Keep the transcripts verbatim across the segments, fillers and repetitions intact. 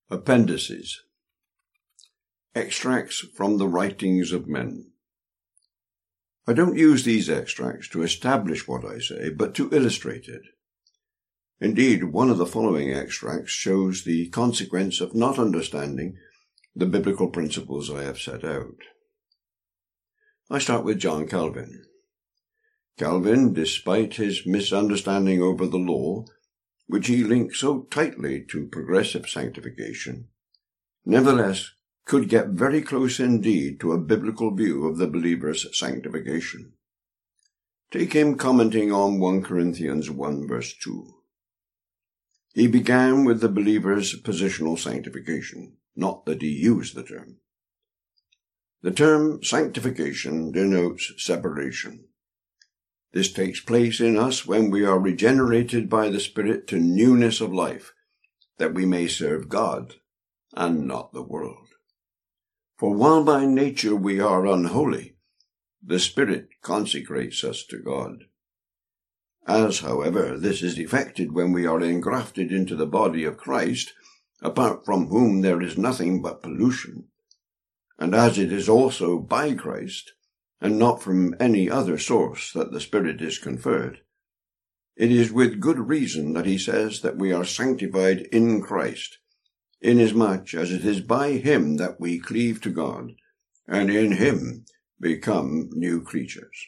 Appendices. Extracts from the writings of men. I don't use these extracts to establish what I say, but to illustrate it. Indeed, one of the following extracts shows the consequence of not understanding the biblical principles I have set out. I start with John Calvin. Calvin, despite his misunderstanding over the law, which he linked so tightly to progressive sanctification, nevertheless could get very close indeed to a biblical view of the believer's sanctification. Take him commenting on First Corinthians one verse two. He began with the believer's positional sanctification, not that he used the term. The term sanctification denotes separation. This takes place in us when we are regenerated by the Spirit to newness of life, that we may serve God and not the world. For while by nature we are unholy, the Spirit consecrates us to God. As, however, this is effected when we are engrafted into the body of Christ, apart from whom there is nothing but pollution, and as it is also by Christ, and not from any other source that the Spirit is conferred, it is with good reason that he says that we are sanctified in Christ, inasmuch as it is by him that we cleave to God, and in him become new creatures.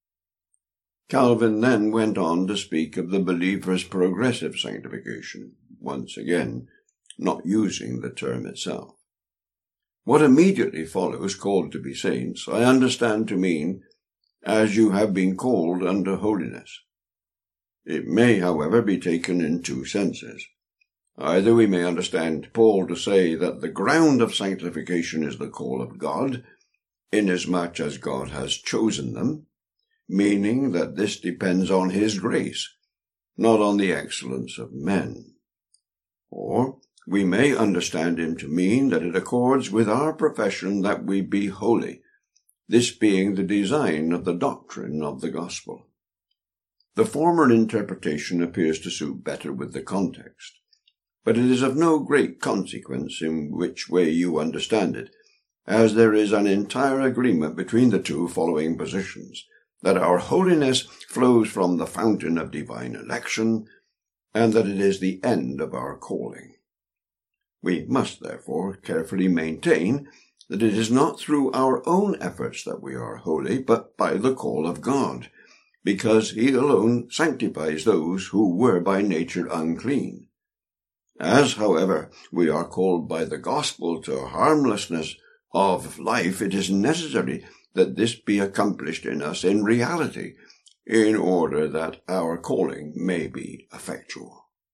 Calvin then went on to speak of the believer's progressive sanctification, once again, not using the term itself. What immediately follows, called to be saints, I understand to mean, as you have been called unto holiness. It may, however, be taken in two senses. Either we may understand Paul to say that the ground of sanctification is the call of God, inasmuch as God has chosen them, meaning that this depends on his grace, not on the excellence of men. Or we may understand him to mean that it accords with our profession that we be holy, this being the design of the doctrine of the gospel. The former interpretation appears to suit better with the context, but it is of no great consequence in which way you understand it, as there is an entire agreement between the two following positions, that our holiness flows from the fountain of divine election, and that it is the end of our calling. We must, therefore, carefully maintain that it is not through our own efforts that we are holy, but by the call of God, because he alone sanctifies those who were by nature unclean. As, however, we are called by the gospel to harmlessness of life, it is necessary that this be accomplished in us in reality, in order that our calling may be effectual.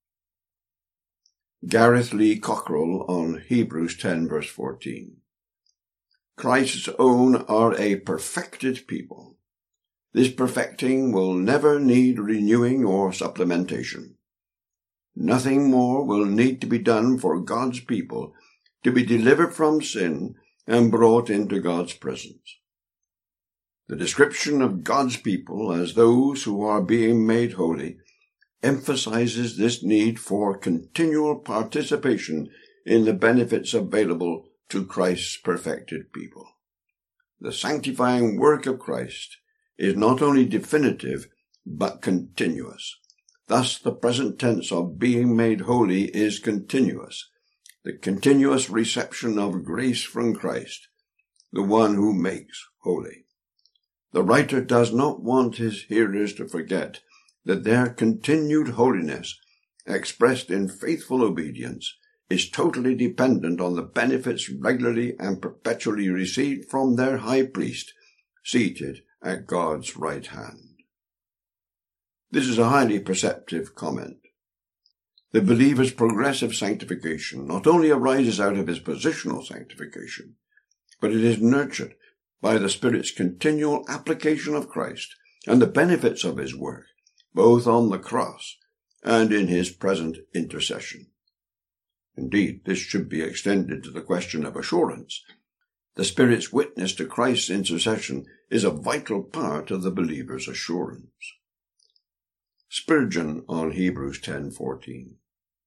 Gareth Lee Cockrell on Hebrews ten verse fourteen. Christ's own are a perfected people. This perfecting will never need renewing or supplementation. Nothing more will need to be done for God's people to be delivered from sin and brought into God's presence. The description of God's people as those who are being made holy emphasizes this need for continual participation in the benefits available to Christ's perfected people. The sanctifying work of Christ is not only definitive, but continuous. Thus, the present tense of being made holy is continuous, the continuous reception of grace from Christ, the one who makes holy. The writer does not want his hearers to forget that their continued holiness, expressed in faithful obedience, is totally dependent on the benefits regularly and perpetually received from their high priest, seated at God's right hand. This is a highly perceptive comment. The believer's progressive sanctification not only arises out of his positional sanctification, but it is nurtured by the Spirit's continual application of Christ and the benefits of his work, both on the cross and in his present intercession. Indeed, this should be extended to the question of assurance. The Spirit's witness to Christ's intercession is a vital part of the believer's assurance. Spurgeon on Hebrews ten fourteen.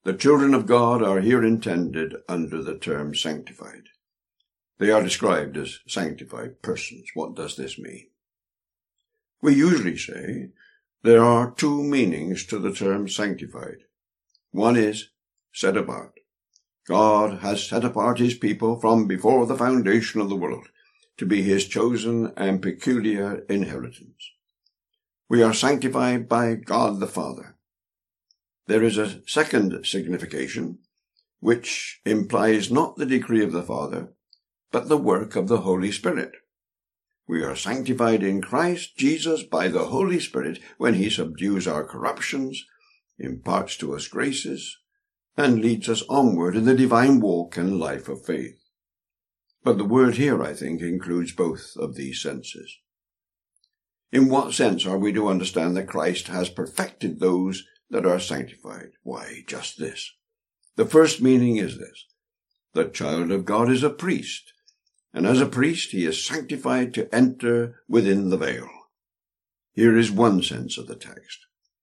The children of God are here intended under the term sanctified. They are described as sanctified persons. What does this mean? We usually say there are two meanings to the term sanctified. One is set apart. God has set apart his people from before the foundation of the world to be his chosen and peculiar inheritance. We are sanctified by God the Father. There is a second signification, which implies not the decree of the Father, but the work of the Holy Spirit. We are sanctified in Christ Jesus by the Holy Spirit when he subdues our corruptions, imparts to us graces, and leads us onward in the divine walk and life of faith. But the word here, I think, includes both of these senses. In what sense are we to understand that Christ has perfected those that are sanctified? Why, just this. The first meaning is this. The child of God is a priest, and as a priest he is sanctified to enter within the veil. Here is one sense of the text.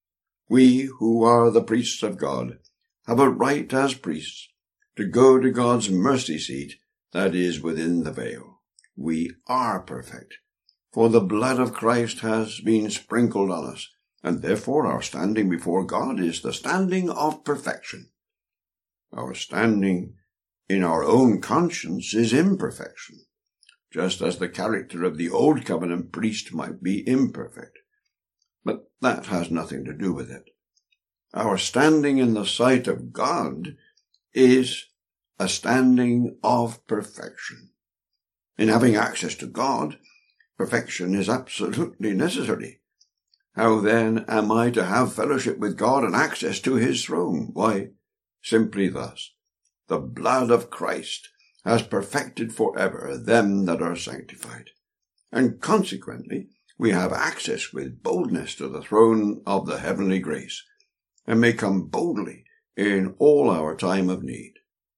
We who are the priests of God have a right as priests to go to God's mercy seat that is within the veil. We are perfect, for the blood of Christ has been sprinkled on us, and therefore our standing before God is the standing of perfection. Our standing in our own conscience is imperfection, just as the character of the old covenant priest might be imperfect. But that has nothing to do with it. Our standing in the sight of God is a standing of perfection. In having access to God, perfection is absolutely necessary. How then am I to have fellowship with God and access to his throne? Why, simply thus. The blood of Christ has perfected forever them that are sanctified, and consequently we have access with boldness to the throne of the heavenly grace, and may come boldly in all our time of need.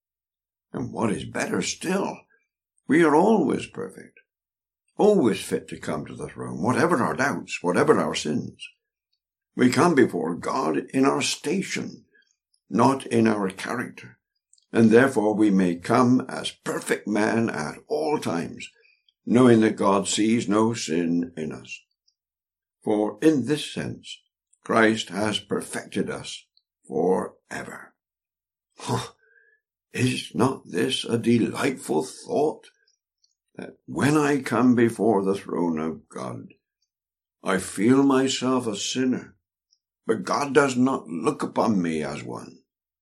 And what is better still, we are always perfect, always fit to come to the throne, whatever our doubts, whatever our sins. We come before God in our station, not in our character, and therefore we may come as perfect men at all times, knowing that God sees no sin in us. For in this sense, Christ has perfected us forever. Huh. Is not this a delightful thought? That when I come before the throne of God, I feel myself a sinner, but God does not look upon me as one.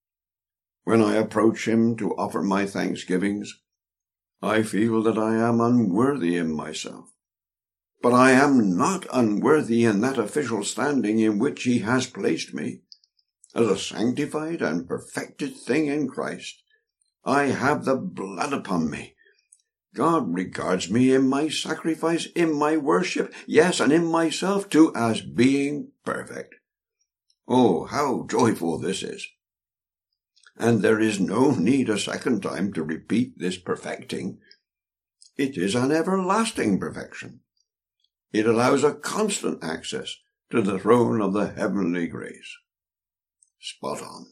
When I approach him to offer my thanksgivings, I feel that I am unworthy in myself. But I am not unworthy in that official standing in which he has placed me. As a sanctified and perfected thing in Christ, I have the blood upon me. God regards me in my sacrifice, in my worship, yes, and in myself too, as being perfect. Oh, how joyful this is! And there is no need a second time to repeat this perfecting. It is an everlasting perfection. It allows a constant access to the throne of the heavenly grace. Spot on.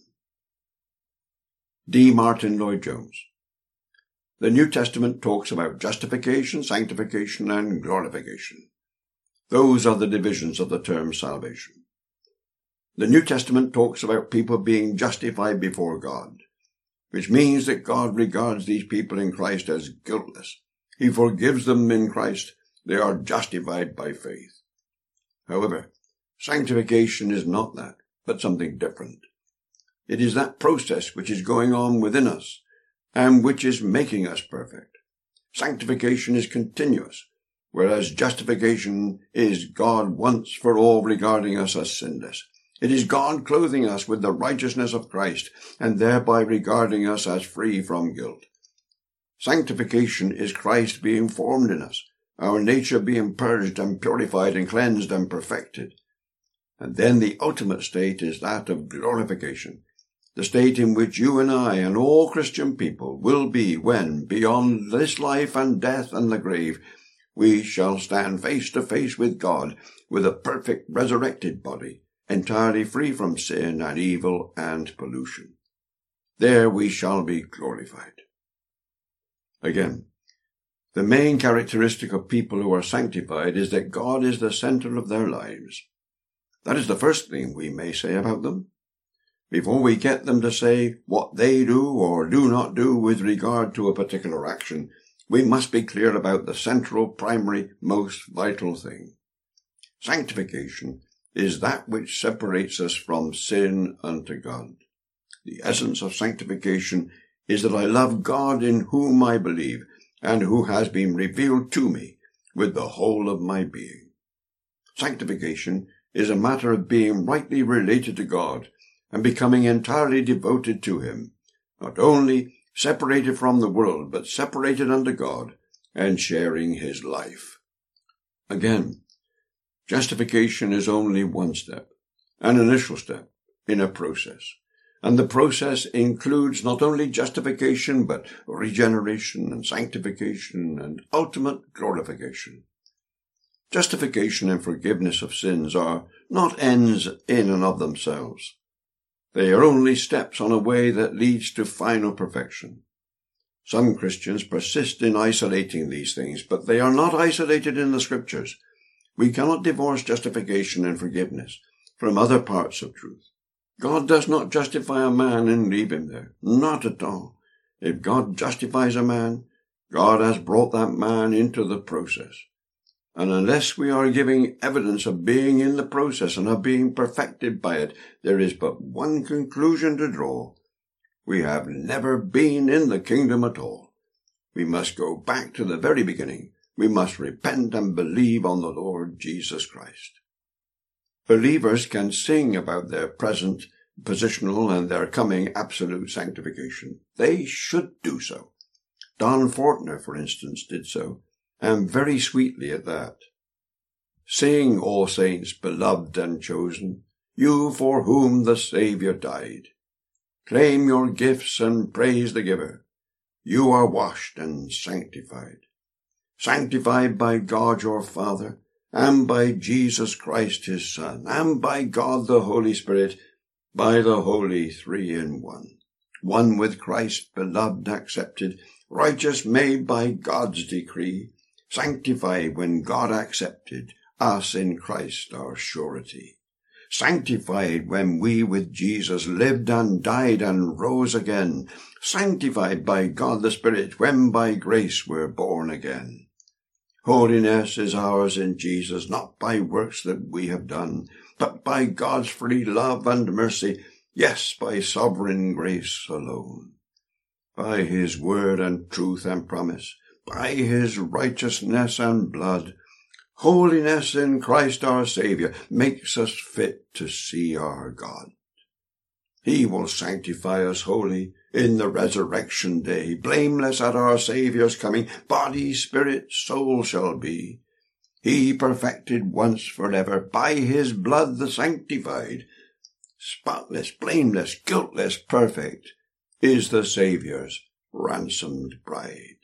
D. Martin Lloyd-Jones. The New Testament talks about justification, sanctification, and glorification. Those are the divisions of the term salvation. The New Testament talks about people being justified before God, which means that God regards these people in Christ as guiltless. He forgives them in Christ. They are justified by faith. However, sanctification is not that, but something different. It is that process which is going on within us and which is making us perfect. Sanctification is continuous, whereas justification is God once for all regarding us as sinless. It is God clothing us with the righteousness of Christ and thereby regarding us as free from guilt. Sanctification is Christ being formed in us, our nature being purged and purified and cleansed and perfected. And then the ultimate state is that of glorification, the state in which you and I and all Christian people will be when, beyond this life and death and the grave, we shall stand face to face with God with a perfect resurrected body, entirely free from sin and evil and pollution. There we shall be glorified. Again, the main characteristic of people who are sanctified is that God is the center of their lives. That is the first thing we may say about them. Before we get them to say what they do or do not do with regard to a particular action, we must be clear about the central, primary, most vital thing. Sanctification is that which separates us from sin unto God. The essence of sanctification is that I love God in whom I believe and who has been revealed to me with the whole of my being. Sanctification is a matter of being rightly related to God and becoming entirely devoted to him, not only separated from the world, but separated unto God and sharing his life. Again, justification is only one step, an initial step in a process. And the process includes not only justification, but regeneration and sanctification and ultimate glorification. Justification and forgiveness of sins are not ends in and of themselves. They are only steps on a way that leads to final perfection. Some Christians persist in isolating these things, but they are not isolated in the Scriptures. We cannot divorce justification and forgiveness from other parts of truth. God does not justify a man and leave him there. Not at all. If God justifies a man, God has brought that man into the process. And unless we are giving evidence of being in the process and of being perfected by it, there is but one conclusion to draw. We have never been in the kingdom at all. We must go back to the very beginning. We must repent and believe on the Lord Jesus Christ. Believers can sing about their present positional and their coming absolute sanctification. They should do so. Don Fortner, for instance, did so, and very sweetly at that. Sing, all saints, beloved and chosen, you for whom the Saviour died. Claim your gifts and praise the giver. You are washed and sanctified. Sanctified by God your Father, and by Jesus Christ his Son, and by God the Holy Spirit, by the Holy Three in One. One with Christ, beloved, accepted, righteous made by God's decree, sanctified when God accepted us in Christ our surety. Sanctified when we with Jesus lived and died and rose again. Sanctified by God the Spirit when by grace we're born again. Holiness is ours in Jesus, not by works that we have done, but by God's free love and mercy, yes, by sovereign grace alone. By his word and truth and promise, by his righteousness and blood, holiness in Christ our Saviour makes us fit to see our God. He will sanctify us wholly in the resurrection day, blameless at our Saviour's coming, body, spirit, soul shall be. He perfected once forever, by his blood the sanctified, spotless, blameless, guiltless, perfect, is the Saviour's ransomed bride.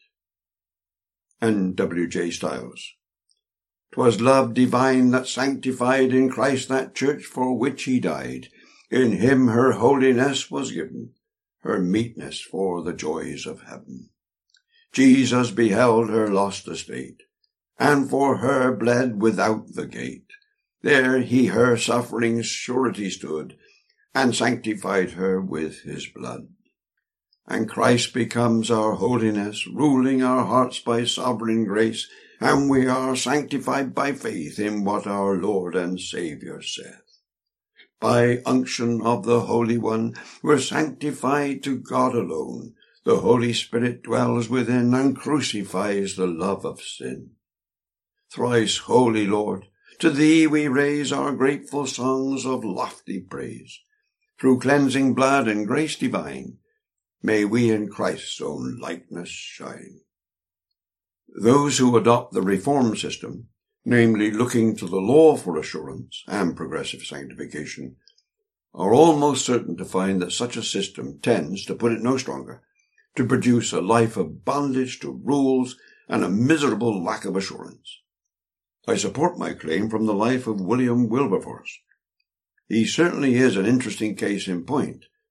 And W J Stiles. 'Twas love divine that sanctified in Christ that church for which he died. In him her holiness was given, her meetness for the joys of heaven. Jesus beheld her lost estate, and for her bled without the gate. There he her suffering's surety stood, and sanctified her with his blood. And Christ becomes our holiness, ruling our hearts by sovereign grace, and we are sanctified by faith in what our Lord and Saviour saith. By unction of the Holy One, we're sanctified to God alone. The Holy Spirit dwells within and crucifies the love of sin. Thrice holy Lord, to thee we raise our grateful songs of lofty praise. Through cleansing blood and grace divine, may we in Christ's own likeness shine. Those who adopt the Reformed system, namely looking to the law for assurance and progressive sanctification, are almost certain to find that such a system tends, to put it no stronger, to produce a life of bondage to rules and a miserable lack of assurance. I support my claim from the life of William Wilberforce. He certainly is an interesting case in point.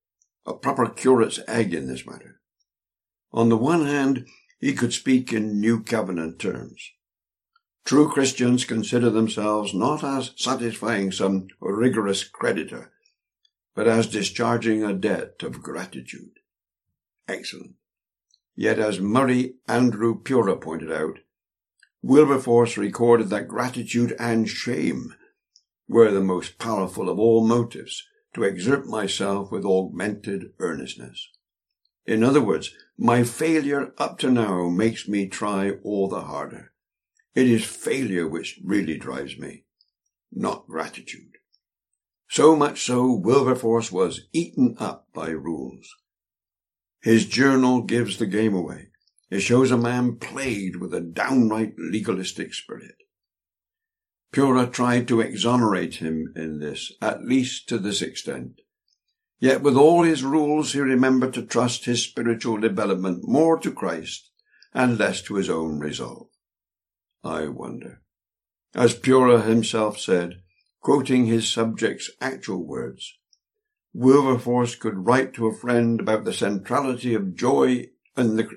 a proper curate's egg in this matter. On the one hand, he could speak in New Covenant terms. True Christians consider themselves not as satisfying some rigorous creditor, but as discharging a debt of gratitude. Excellent. Yet, as Murray Andrew Pura pointed out, Wilberforce recorded that gratitude and shame were the most powerful of all motives to exert myself with augmented earnestness. In other words, my failure up to now makes me try all the harder. It is failure which really drives me, not gratitude. So much so, Wilberforce was eaten up by rules. His journal gives the game away. It shows a man plagued with a downright legalistic spirit. Pura tried to exonerate him in this, at least to this extent. Yet with all his rules he remembered to trust his spiritual development more to Christ and less to his own resolve. I wonder. As Pura himself said, quoting his subject's actual words, Wilberforce could write to a friend about the centrality of joy in the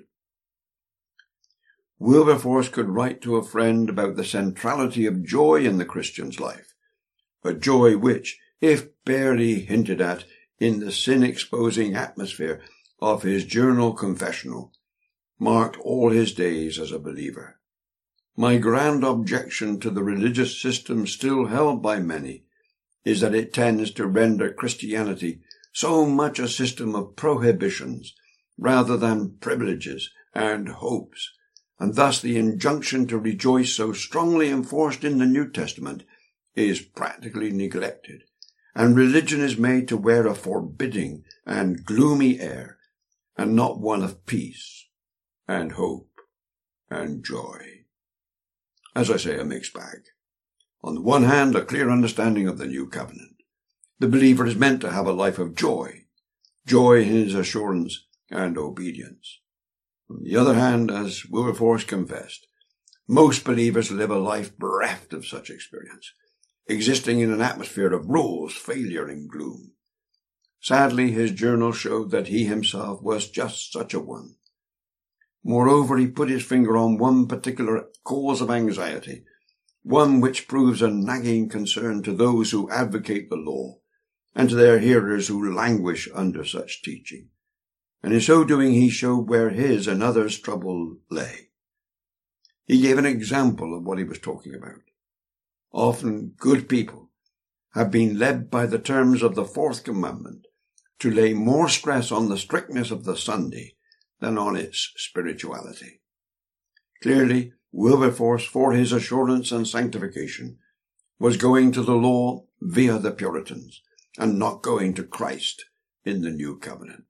Wilberforce could write to a friend about the centrality of joy in the Christian's life, a joy which, if barely hinted at in the sin-exposing atmosphere of his journal confessional, marked all his days as a believer. My grand objection to the religious system still held by many is that it tends to render Christianity so much a system of prohibitions rather than privileges and hopes, and thus the injunction to rejoice so strongly enforced in the New Testament is practically neglected, and religion is made to wear a forbidding and gloomy air, and not one of peace and hope and joy. As I say, a mixed bag. On the one hand, a clear understanding of the New Covenant. The believer is meant to have a life of joy, joy in his assurance and obedience. On the other hand, as Wilberforce confessed, most believers live a life bereft of such experience, existing in an atmosphere of rules, failure, and gloom. Sadly, his journal showed that he himself was just such a one. Moreover, he put his finger on one particular cause of anxiety, one which proves a nagging concern to those who advocate the law, and to their hearers who languish under such teaching. And in so doing he showed where his and others' trouble lay. He gave an example of what he was talking about. Often good people have been led by the terms of the fourth commandment to lay more stress on the strictness of the Sunday than on its spirituality. Clearly, Wilberforce, for his assurance and sanctification, was going to the law via the Puritans, and not going to Christ in the New Covenant.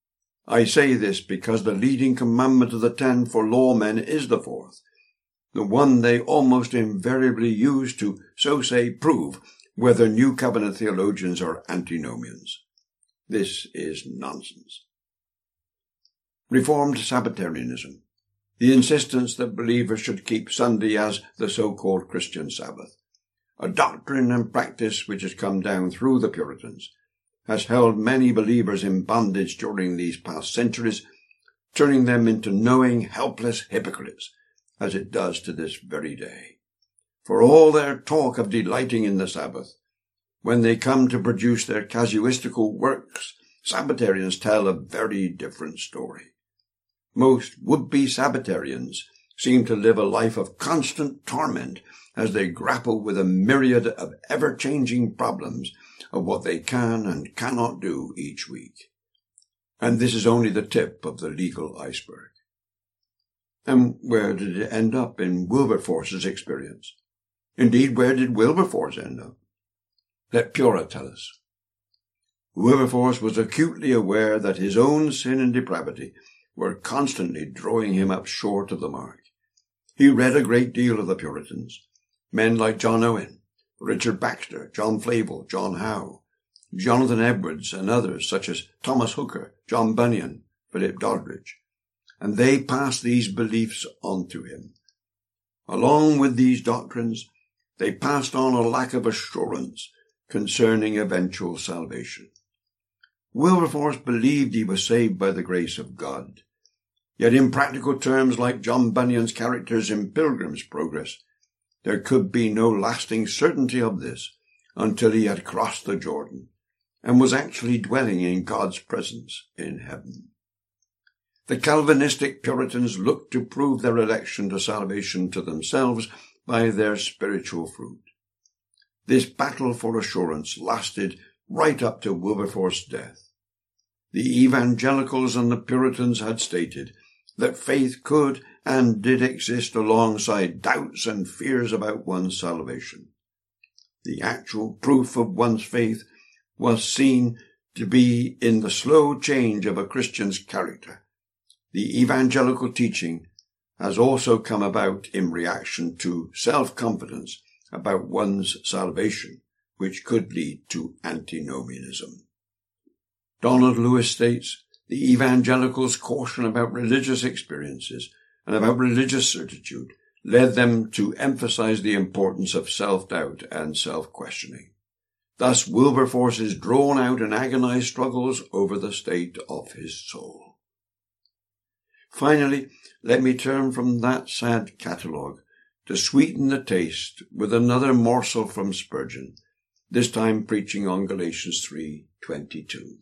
I say this because the leading commandment of the ten for lawmen is the fourth, the one they almost invariably use to, so say, prove whether New Covenant theologians are antinomians. This is nonsense. Reformed Sabbatarianism, the insistence that believers should keep Sunday as the so-called Christian Sabbath, a doctrine and practice which has come down through the Puritans, has held many believers in bondage during these past centuries, turning them into knowing, helpless hypocrites, as it does to this very day. For all their talk of delighting in the Sabbath, when they come to produce their casuistical works, Sabbatarians tell a very different story. Most would-be Sabbatarians seem to live a life of constant torment as they grapple with a myriad of ever-changing problems of what they can and cannot do each week. And this is only the tip of the legal iceberg. And where did it end up in Wilberforce's experience? Indeed, where did Wilberforce end up? Let Pura tell us. Wilberforce was acutely aware that his own sin and depravity were constantly drawing him up short of the mark. He read a great deal of the Puritans, men like John Owen, Richard Baxter, John Flavel, John Howe, Jonathan Edwards, and others such as Thomas Hooker, John Bunyan, Philip Doddridge, and they passed these beliefs on to him. Along with these doctrines, they passed on a lack of assurance concerning eventual salvation. Wilberforce believed he was saved by the grace of God. Yet in practical terms, like John Bunyan's characters in Pilgrim's Progress, there could be no lasting certainty of this until he had crossed the Jordan and was actually dwelling in God's presence in heaven. The Calvinistic Puritans looked to prove their election to salvation to themselves by their spiritual fruit. This battle for assurance lasted right up to Wilberforce's death. The evangelicals and the Puritans had stated that faith could and did exist alongside doubts and fears about one's salvation. The actual proof of one's faith was seen to be in the slow change of a Christian's character. The evangelical teaching has also come about in reaction to self-confidence about one's salvation, which could lead to antinomianism. Donald Lewis states, the evangelicals' caution about religious experiences and about religious certitude led them to emphasize the importance of self-doubt and self-questioning. Thus Wilberforce's drawn-out and agonized struggles over the state of his soul. Finally, let me turn from that sad catalogue to sweeten the taste with another morsel from Spurgeon, this time preaching on Galatians three twenty-two.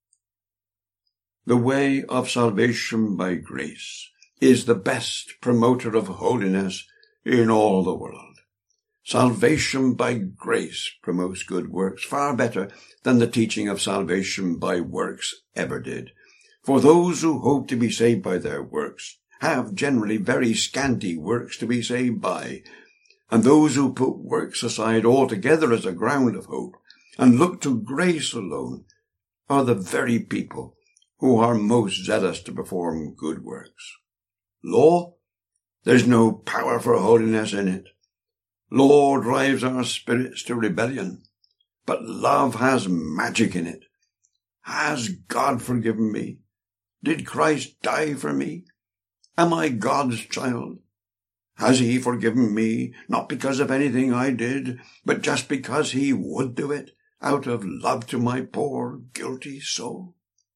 The way of salvation by grace is the best promoter of holiness in all the world. Salvation by grace promotes good works far better than the teaching of salvation by works ever did. For those who hope to be saved by their works have generally very scanty works to be saved by, and those who put works aside altogether as a ground of hope and look to grace alone are the very people who are most zealous to perform good works. Law? There's no power for holiness in it. Law drives our spirits to rebellion, but love has magic in it. Has God forgiven me? Did Christ die for me? Am I God's child? Has he forgiven me, not because of anything I did, but just because he would do it, out of love to my poor, guilty soul?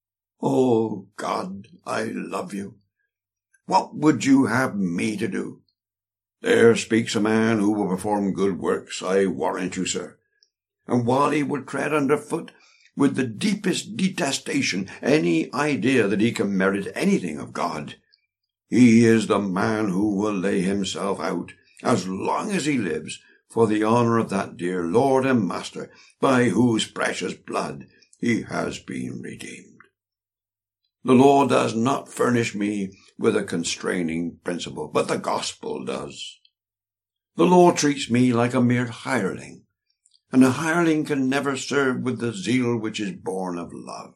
Oh, God, I love you. What would you have me to do? There speaks a man who will perform good works, I warrant you, sir. And while he would tread underfoot with the deepest detestation any idea that he can merit anything of God, he is the man who will lay himself out, as long as he lives, for the honour of that dear Lord and Master, by whose precious blood he has been redeemed. The law does not furnish me with a constraining principle, but the gospel does. The law treats me like a mere hireling, and a hireling can never serve with the zeal which is born of love.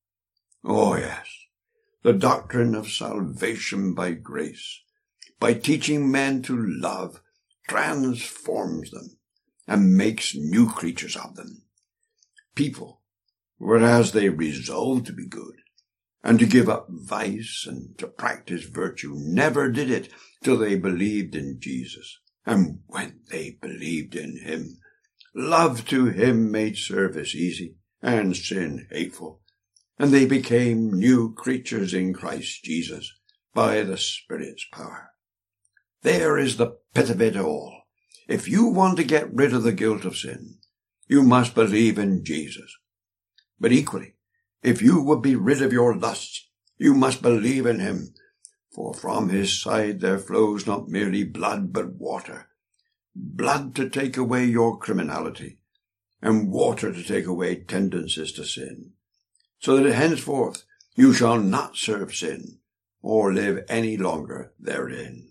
Oh yes, the doctrine of salvation by grace, by teaching men to love, transforms them and makes new creatures of them. People, whereas they resolve to be good, and to give up vice and to practice virtue, never did it till they believed in Jesus. And when they believed in him, love to him made service easy and sin hateful, and they became new creatures in Christ Jesus by the Spirit's power. There is the pit of it all. If you want to get rid of the guilt of sin, you must believe in Jesus. But equally, if you would be rid of your lusts, you must believe in him, for from his side there flows not merely blood, but water. Blood to take away your criminality, and water to take away tendencies to sin, so that henceforth you shall not serve sin, or live any longer therein.